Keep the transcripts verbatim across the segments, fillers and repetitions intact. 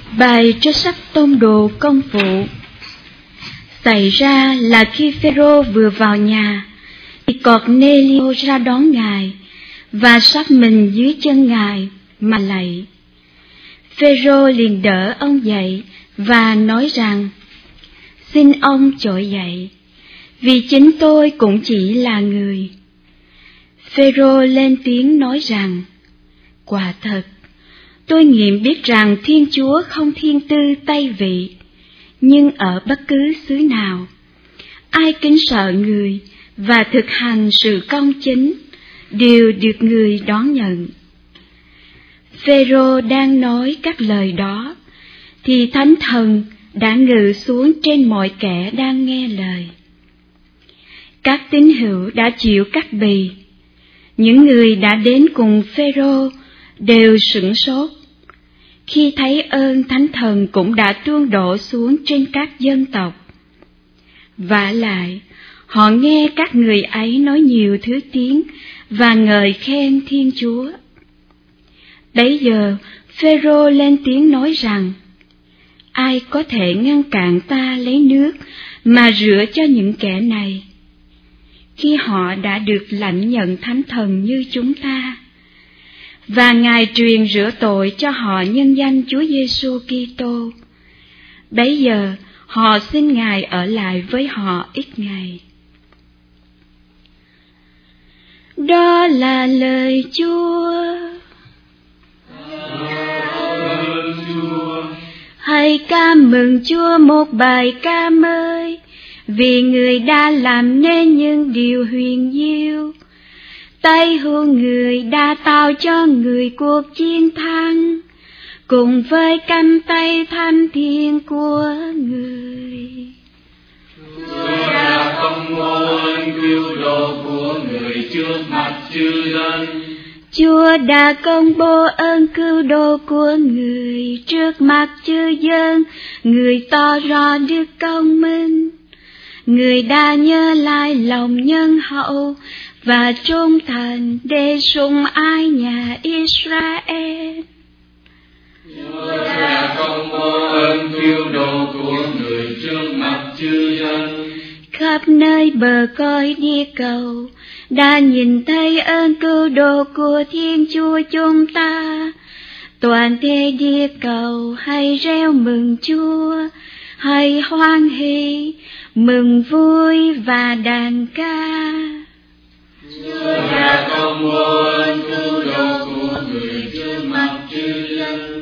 Bài trích sách Tông Đồ Công Vụ. Xảy ra là khi Phêrô vừa vào nhà, thì Cornelio ra đón ngài và sắp mình dưới chân ngài mà lạy. Phêrô liền đỡ ông dậy và nói rằng: Xin ông trỗi dậy, vì chính tôi cũng chỉ là người. Phêrô lên tiếng nói rằng: Quả thật, tôi nghiệm biết rằng Thiên Chúa không thiên tư Tây vị, nhưng ở bất cứ xứ nào, ai kính sợ người và thực hành sự công chính đều được người đón nhận. Phêrô đang nói các lời đó, thì Thánh Thần đã ngự xuống trên mọi kẻ đang nghe lời. Các tín hữu đã chịu cắt bì. Những người đã đến cùng Phêrô đều sửng sốt khi thấy ơn Thánh Thần cũng đã tuôn đổ xuống trên các dân tộc. Vả lại, họ nghe các người ấy nói nhiều thứ tiếng và ngợi khen Thiên Chúa. Bấy giờ, Phêrô lên tiếng nói rằng: Ai có thể ngăn cản ta lấy nước mà rửa cho những kẻ này, khi họ đã được lãnh nhận Thánh Thần như chúng ta? Và Ngài truyền rửa tội cho họ nhân danh Chúa Giêsu Kitô. Bấy giờ họ xin Ngài ở lại với họ ít ngày. Đó là lời Chúa. Hãy ca mừng Chúa một bài ca mới, vì Người đã làm nên những điều huyền diệu. Tay hữu Người đã tạo cho Người cuộc chiến thắng, cùng với cánh tay thánh thiêng của Người. Chúa đã công bố ơn cứu độ của Người trước mặt chư dân. Chúa đã công bố ơn cứu độ của Người trước mặt chư dân. Người tỏ rõ đức công minh. Người đã nhớ lại lòng nhân hậu và trung thành để sủng ái nhà Israel. Chúa đã công bố ơn cứu độ của Người trước mặt chư dân. Khắp nơi bờ cõi địa cầu đã nhìn thấy ơn cứu độ của Thiên Chúa chúng ta. Toàn thể địa cầu hãy reo mừng Chúa, hãy hoan hỉ, mừng vui và đàn ca. Chúa đã công bố ơn cứu độ của Người trước mặt chư dân.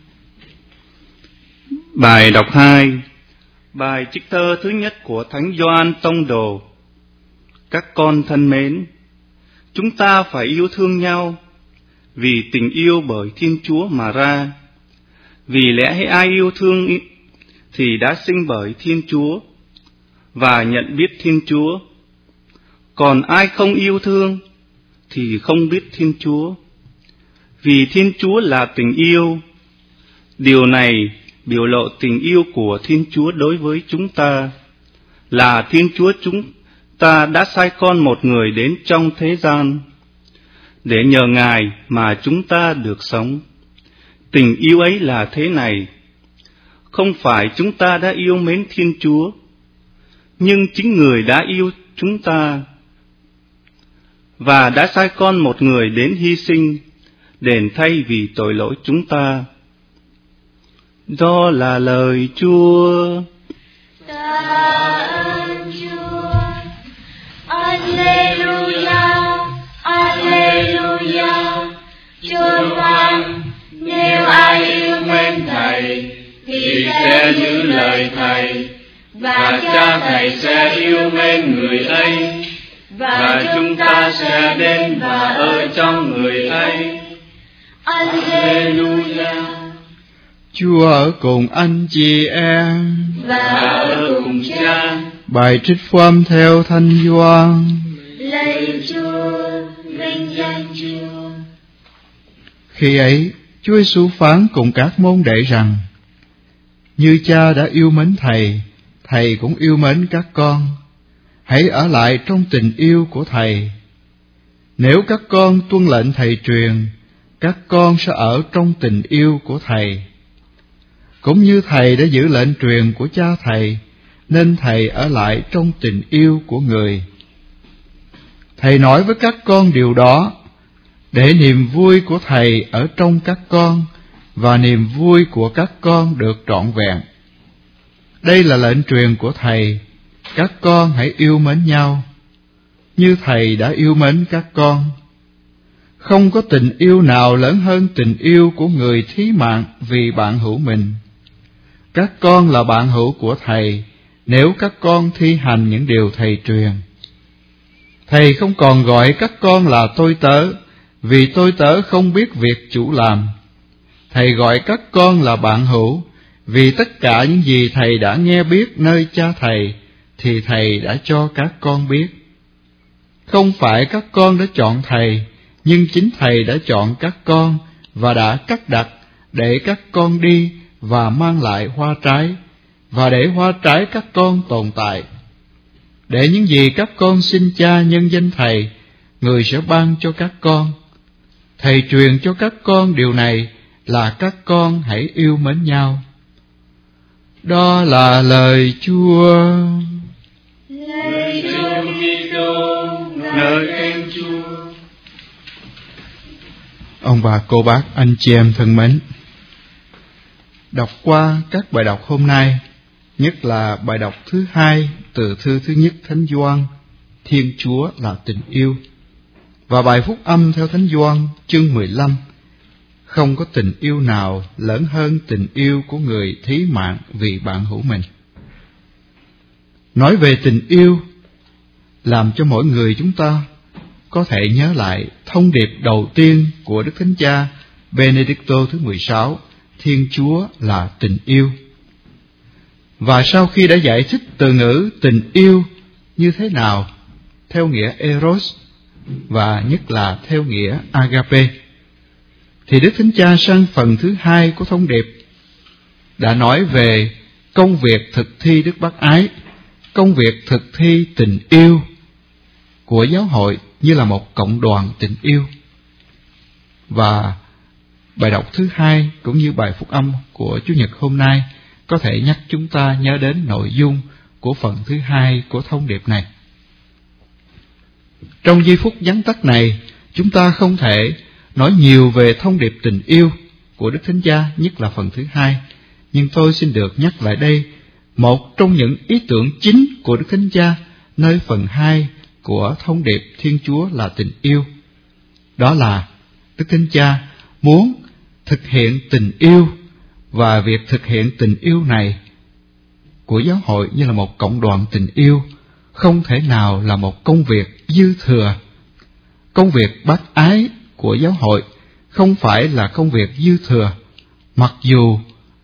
Bài đọc hai. Bài trích thơ thứ nhất của Thánh Gioan Tông Đồ. Các con thân mến, chúng ta phải yêu thương nhau, vì tình yêu bởi Thiên Chúa mà ra. Vì lẽ hễ ai yêu thương thì đã sinh bởi Thiên Chúa và nhận biết Thiên Chúa. Còn ai không yêu thương thì không biết Thiên Chúa, vì Thiên Chúa là tình yêu. Điều này biểu lộ tình yêu của Thiên Chúa đối với chúng ta, là Thiên Chúa chúng ta đã sai con một người đến trong thế gian, để nhờ Ngài mà chúng ta được sống. Tình yêu ấy là thế này: không phải chúng ta đã yêu mến Thiên Chúa, nhưng chính Người đã yêu chúng ta và đã sai con một người đến hy sinh, đền thay vì tội lỗi chúng ta. Đó là lời Chúa. Ta ơn Chúa. Alleluia, Alleluia. Chúa phán: nếu ai yêu mến Thầy thì sẽ giữ lời Thầy, và Cha Thầy sẽ yêu mến người ấy, và chúng ta sẽ đến và ở trong người ấy. Alleluia. Chúa ở cùng anh chị em và ở cùng Cha. Bài trích phúc âm theo Thánh Gioan. Lạy Chúa, vinh danh Chúa. Khi ấy, Chúa Giêsu phán cùng các môn đệ rằng: như Cha đã yêu mến Thầy, Thầy cũng yêu mến các con. Hãy ở lại trong tình yêu của Thầy. Nếu các con tuân lệnh Thầy truyền, các con sẽ ở trong tình yêu của Thầy. cũng như Thầy đã giữ lệnh truyền của Cha Thầy, nên Thầy ở lại trong tình yêu của người. Thầy nói với các con điều đó, để niềm vui của Thầy ở trong các con, và niềm vui của các con được trọn vẹn. Đây là lệnh truyền của Thầy, các con hãy yêu mến nhau, như Thầy đã yêu mến các con. Không có tình yêu nào lớn hơn tình yêu của người thí mạng vì bạn hữu mình. Các con là bạn hữu của Thầy, nếu các con thi hành những điều Thầy truyền. Thầy không còn gọi các con là tôi tớ, vì tôi tớ không biết việc chủ làm. Thầy gọi các con là bạn hữu, vì tất cả những gì Thầy đã nghe biết nơi Cha Thầy, thì Thầy đã cho các con biết. Không phải các con đã chọn Thầy, nhưng chính Thầy đã chọn các con và đã cắt đặt để các con đi và mang lại hoa trái, và để hoa trái các con tồn tại. Để những gì các con xin Cha nhân danh Thầy, người sẽ ban cho các con. Thầy truyền cho các con điều này là các con hãy yêu mến nhau. Đó là lời Chúa. Lời Chúa Kitô, ngợi khen Chúa. Ông bà, cô bác, anh chị em thân mến, đọc qua các bài đọc hôm nay, nhất là bài đọc thứ hai từ thư thứ nhất Thánh Gioan, Thiên Chúa là tình yêu, và bài phúc âm theo Thánh Gioan chương mười lăm, không có tình yêu nào lớn hơn tình yêu của người thí mạng vì bạn hữu mình. Nói về tình yêu, làm cho mỗi người chúng ta có thể nhớ lại thông điệp đầu tiên của Đức Thánh Cha Benedicto thứ mười sáu, Thiên Chúa là tình yêu. Và sau khi đã giải thích từ ngữ tình yêu như thế nào theo nghĩa eros và nhất là theo nghĩa agape, thì Đức Thánh Cha sang phần thứ hai của thông điệp đã nói về công việc thực thi đức bác ái, công việc thực thi tình yêu của giáo hội như là một cộng đoàn tình yêu. Và bài đọc thứ hai cũng như bài phúc âm của Chủ nhật hôm nay có thể nhắc chúng ta nhớ đến nội dung của phần thứ hai của thông điệp này. Trong giây phút vắn tắt này, chúng ta không thể nói nhiều về thông điệp tình yêu của Đức Thánh Cha, nhất là phần thứ hai, nhưng tôi xin được nhắc lại đây một trong những ý tưởng chính của Đức Thánh Cha nơi phần hai của thông điệp Thiên Chúa là tình yêu. Đó là Đức Thánh Cha muốn thực hiện tình yêu, và việc thực hiện tình yêu này của giáo hội như là một cộng đoàn tình yêu không thể nào là một công việc dư thừa. Công việc bác ái của giáo hội không phải là công việc dư thừa, mặc dù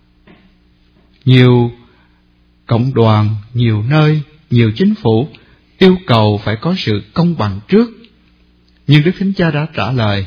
nhiều cộng đoàn, nhiều nơi, nhiều chính phủ yêu cầu phải có sự công bằng trước. Nhưng Đức Thánh Cha đã trả lời,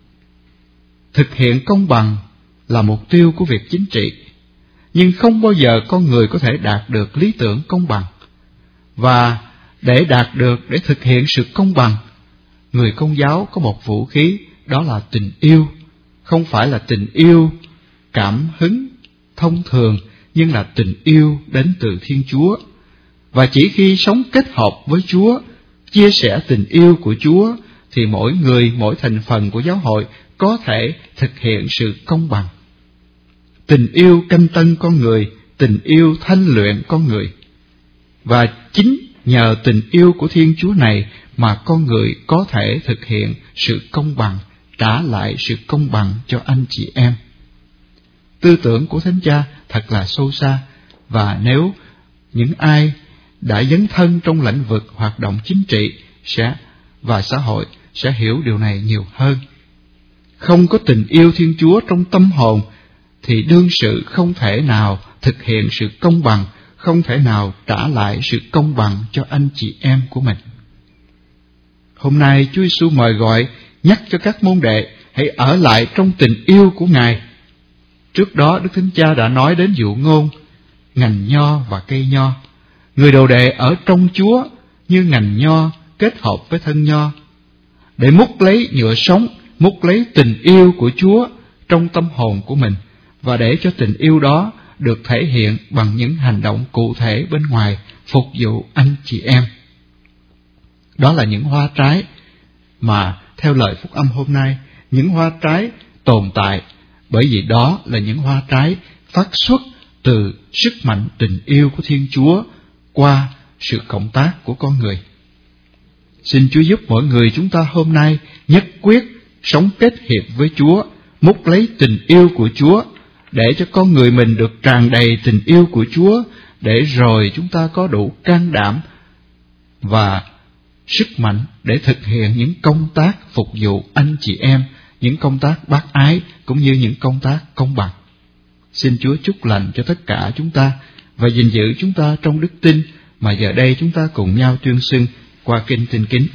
thực hiện công bằng là mục tiêu của việc chính trị, nhưng không bao giờ con người có thể đạt được lý tưởng công bằng. Và để đạt được, để thực hiện sự công bằng, người Công giáo có một vũ khí, đó là tình yêu. Không phải là tình yêu cảm hứng thông thường, nhưng là tình yêu đến từ Thiên Chúa. Và chỉ khi sống kết hợp với Chúa, chia sẻ tình yêu của Chúa, thì mỗi người, mỗi thành phần của giáo hội có thể thực hiện sự công bằng. Tình yêu canh tân con người, tình yêu thanh luyện con người. Và chính nhờ tình yêu của Thiên Chúa này mà con người có thể thực hiện sự công bằng, trả lại sự công bằng cho anh chị em. Tư tưởng của Thánh Cha thật là sâu xa, và nếu những ai đã dấn thân trong lĩnh vực hoạt động chính trị sẽ và xã hội sẽ hiểu điều này nhiều hơn. Không có tình yêu Thiên Chúa trong tâm hồn thì đương sự không thể nào thực hiện sự công bằng, không thể nào trả lại sự công bằng cho anh chị em của mình. Hôm nay Chúa Giêsu mời gọi, nhắc cho các môn đệ hãy ở lại trong tình yêu của Ngài. Trước đó Đức Thánh Cha đã nói đến dụ ngôn ngành nho và cây nho. Người đồ đệ ở trong Chúa như ngành nho kết hợp với thân nho, để múc lấy nhựa sống, múc lấy tình yêu của Chúa trong tâm hồn của mình, và để cho tình yêu đó được thể hiện bằng những hành động cụ thể bên ngoài phục vụ anh chị em. Đó là những hoa trái mà theo lời phúc âm hôm nay, những hoa trái tồn tại bởi vì đó là những hoa trái phát xuất từ sức mạnh tình yêu của Thiên Chúa qua sự cộng tác của con người. Xin Chúa giúp mỗi người chúng ta hôm nay nhất quyết sống kết hiệp với Chúa, múc lấy tình yêu của Chúa, để cho con người mình được tràn đầy tình yêu của Chúa, để rồi chúng ta có đủ can đảm và sức mạnh để thực hiện những công tác phục vụ anh chị em, những công tác bác ái cũng như những công tác công bằng. Xin Chúa chúc lành cho tất cả chúng ta và gìn giữ chúng ta trong đức tin mà giờ đây chúng ta cùng nhau tuyên xưng qua kinh tinh kính.